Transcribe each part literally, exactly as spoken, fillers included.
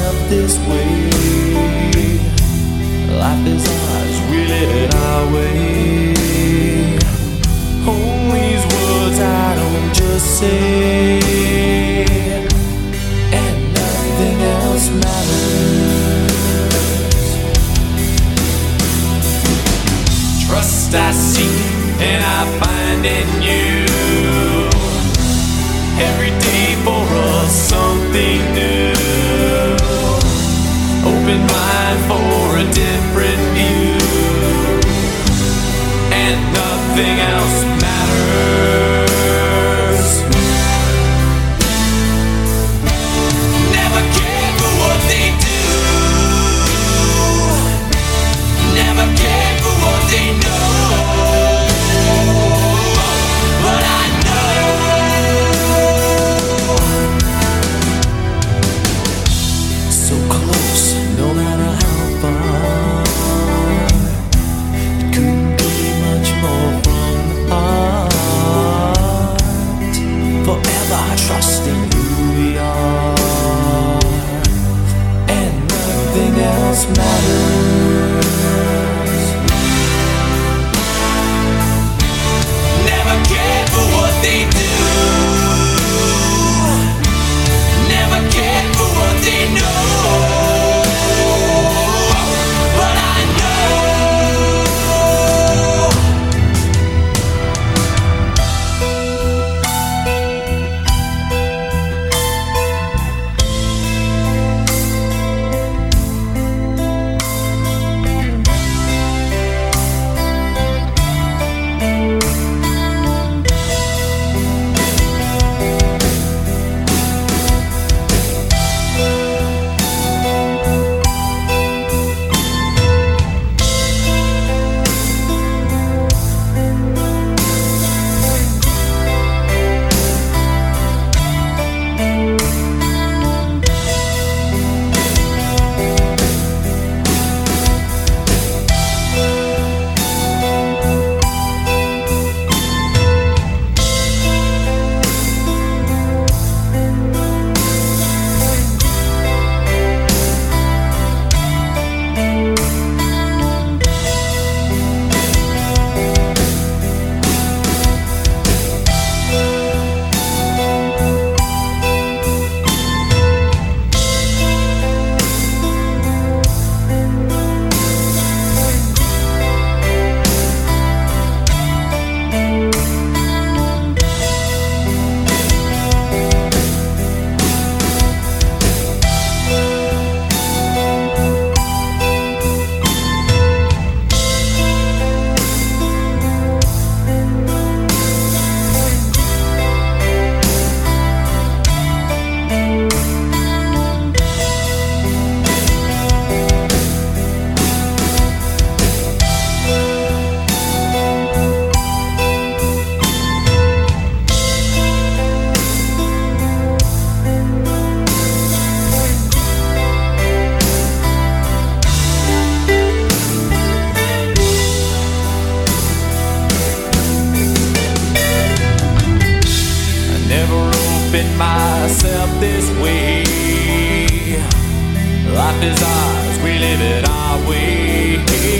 myself this way. Life is ours, we live it our way. All these words I don't just say, and nothing else matters. Trust I seek and I find in you. Every day for us something new. Open mind for a different view, and nothing else matters. Never care for what they do. Never care for what they know. But I know so close, no matter how far. It couldn't be much more from the heart. Forever trusting who we are, and nothing else matters. Never care for what they do. Never care for what they know. But I know myself this way. Life is ours, we live it our way.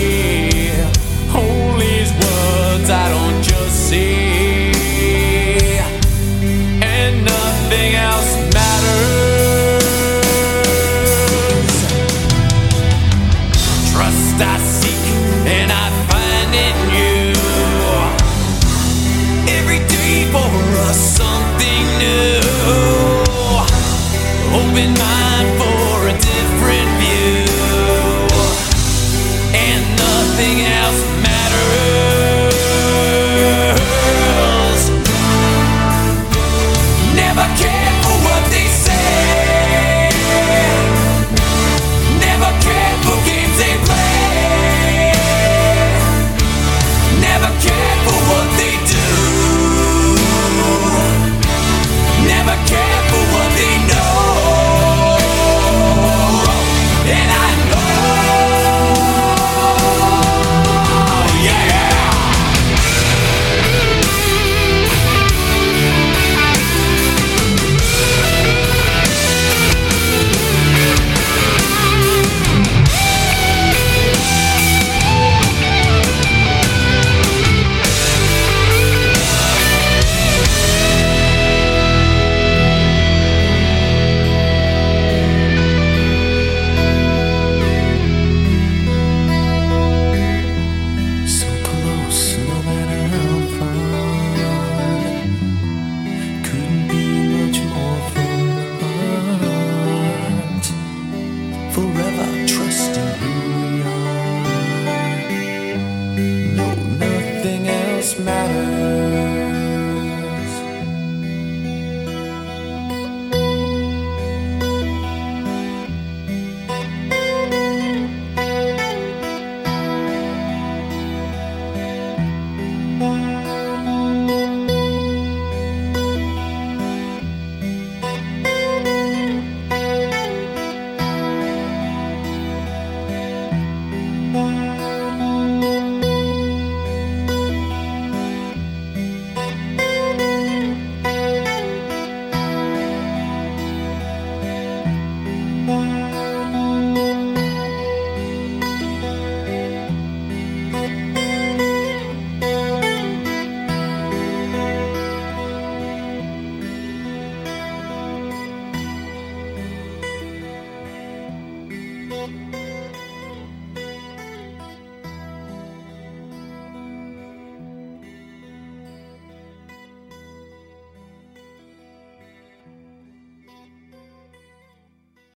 All these words I don't just say, and nothing else matters. Trust I seek and I find in you. Every day for us something new. Open my